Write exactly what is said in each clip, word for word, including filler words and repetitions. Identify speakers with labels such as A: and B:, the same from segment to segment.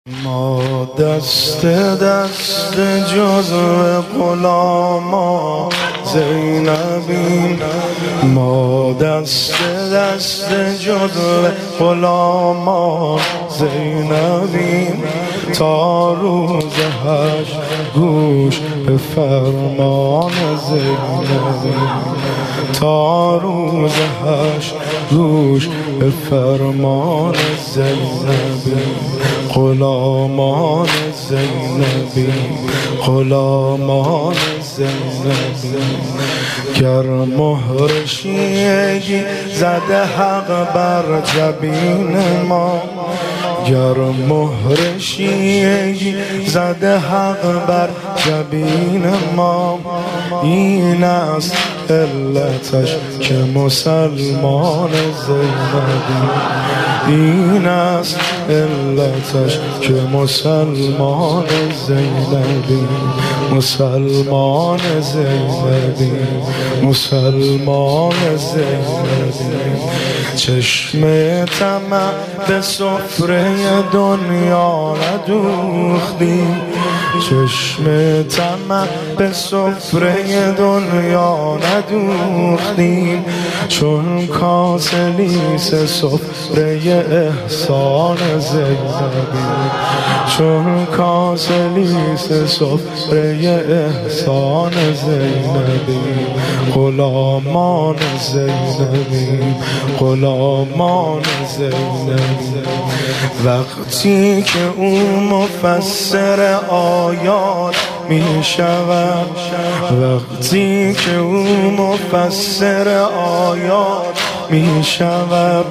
A: ما دست دست جزو غلاما زینبیم، ما دست دست جزو غلاما زینبیم، تا روز حشر گوش به فرمان زینبیم، تا روز حشر گوش به فرمان زینبیم، غلامان زینبیم، غلامان زینبیم. گر مهر شیعگی زده حق بر جبین ما، گر مهر شیعگی زده حق بر جبین ما، این است علتش که مسلمان زینبیم، این است علتش که مسلمان زینبیم، مسلمان زینبیم، مسلمان زینبیم. چشم طمع به سفره دنیا ندوختیم، چشم طمع به سفره دنیا ندوختیم، چون کاسه لیس سفره احسان زینبیم، چون کاسه لیس سفره احسان زینبیم، غلامان زینبیم، غلامان زینبیم. وقتی که او مفسر آیات می شود، وقتی که او مفسر آیات می شود،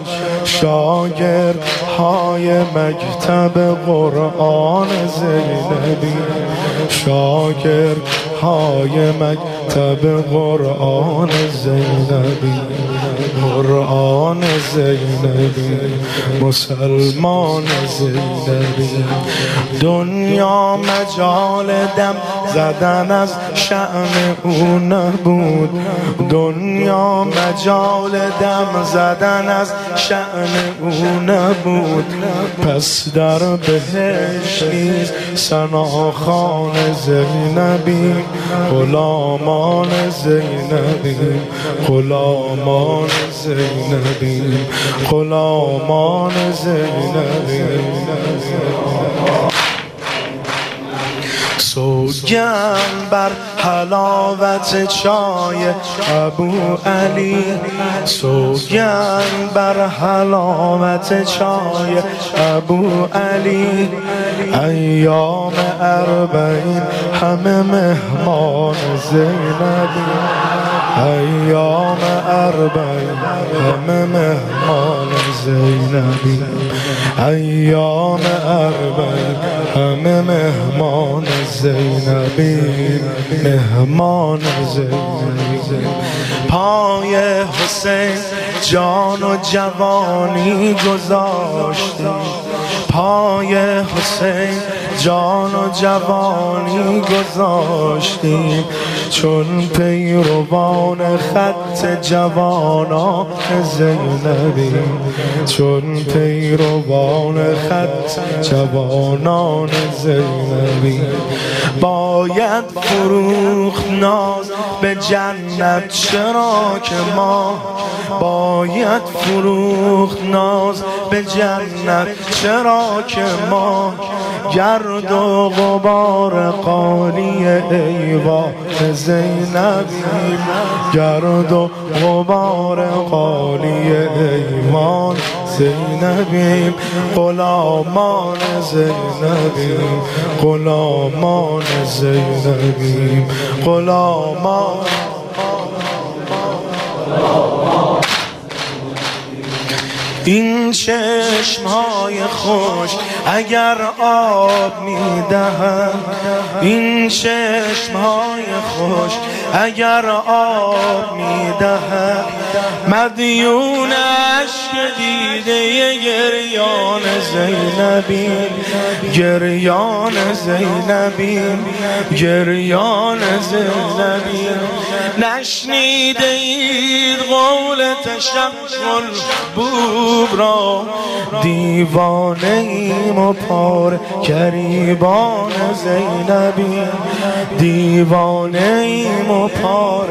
A: شاگردهای مکتب قرآن زینبیم، شاگردهای مکتب قرآن زینبیم، قرآن زینبیم، مسلمان زینبیم. دنیا مجال دم زدن از شأن او نبود، دنیا مجال دم زدن از شأن او نبود، پس در بهشت نیز ثناخوان زینبیم، غلامان زینبیم، غلامان زینبیم، غلامان زینبیم. سوگند بر حلاوت چای ابو علی، سوگند بر حلاوت چای ابو علی، ایام اربعین همه مهمان زینبیم، ایام اربعین همه مهمان زینبیم، ایام اربعین همه مهمان زینبیم، مهمان زینبیم. پای حسین جان و جوانی گذاشتیم، پای حسین جان و جوانی گذاشتیم، چون پیروان خط جوانان زینبیم، چون پیروان خط جوانان زینبیم. باید فروخت ناز به جنت چرا که ما، باید فروخت ناز به جنت چرا که ما، گرد و غبار قالی ایوان زینبیم، گرد و غبار قالی ایوان زینبیم، غلامان زینبیم، غلامان زینبیم، غلامان. این چشمهای خوش اگر آب میدهند، این چشمهای خوش اگر آب میدهند، مدیون اشک دیده گریان زینبیم، گریان زینبیم، گریان زینبیم. نشنیده اید قول تشغل بود، جیوب را، دیوانه ایم و پار گریبان زینبی، دیوانه ایم و پار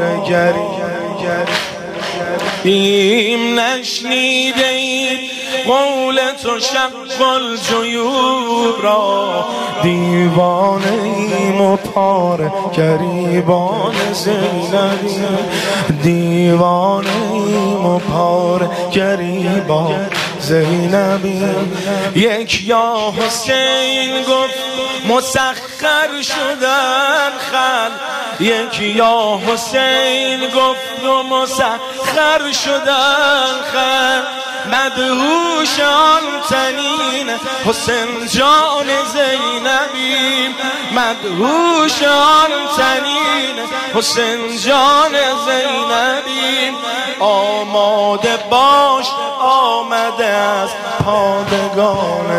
A: گریبیم. نشنیده اید قول تو شق الجیوب را، دیوانه ایم و پار گریبان زینبی، دیوانه ایم و پار گریبان زینبی. یک یا حسین گفت مسخر شدن خل، یک یا حسین گفت و مسخر شدن خل. مدهوش آن تنین حسین جان زینبی، مدهوش آن تنین حسین جان زینبی. آماده باش آمده از پادگان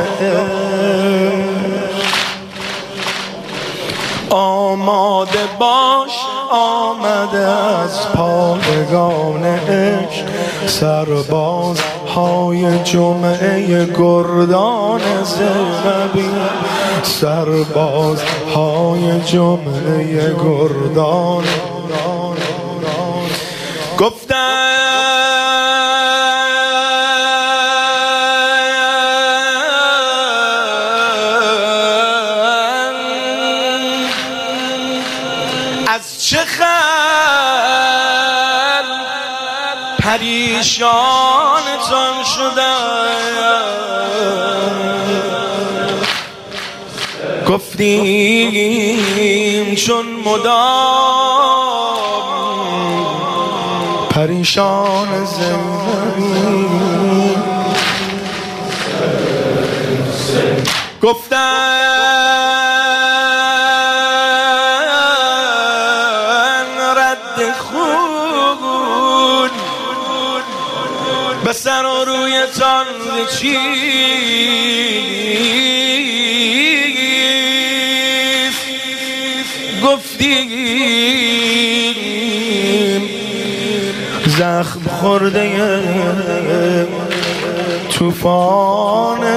A: عشق، آماده باش آمده از پادگان عشق. سرباز های جمعه گردان زینبی، سرباز های جمعه گردان. گفتن از چه خل پریشانتان شدن، گفتیم چون مدام پریشان زینبی. گفتن رد خون به سر و رویتان چیست، گفتیم زخم خورده طوفان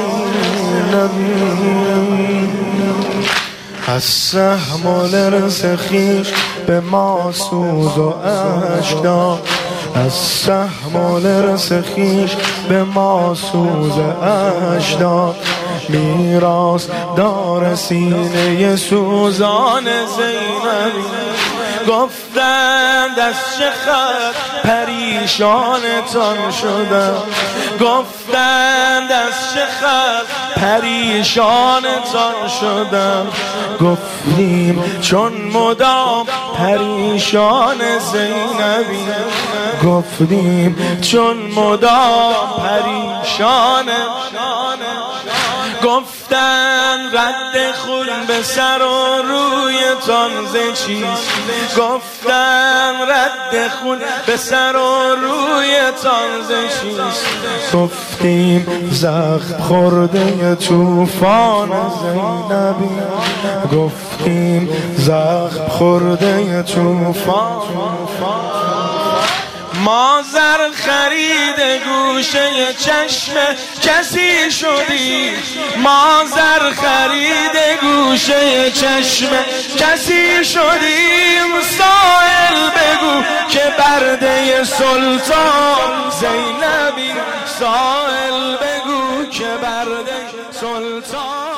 A: زینبی. از سهم و لرز خویش به ما سوز و اشک داد، از سهم و لرز خویش به ما سوز اشک داد. میراث دار سینه سوزان زینبی. گفتند از چه خط پریشانتان شدم، گفتند از چه خط پریشانتان شدم. گفتیم چون مدام پریشان زینبی، گفتیم چون مدام پریشان. گفتن رد خون به سر و رویتان ز چیست، گفتن رد خون به سر و رویتان ز چیست. گفتیم زخم خورده طوفان زینبی، گفتیم زخم خورده طوفان. ما زر خرید گوشه چشم کسی شدیم، ما زر خرید گوشه چشم کسی شدیم. سائل بگو که برده سلطان زینبی، سائل بگو که برده سلطان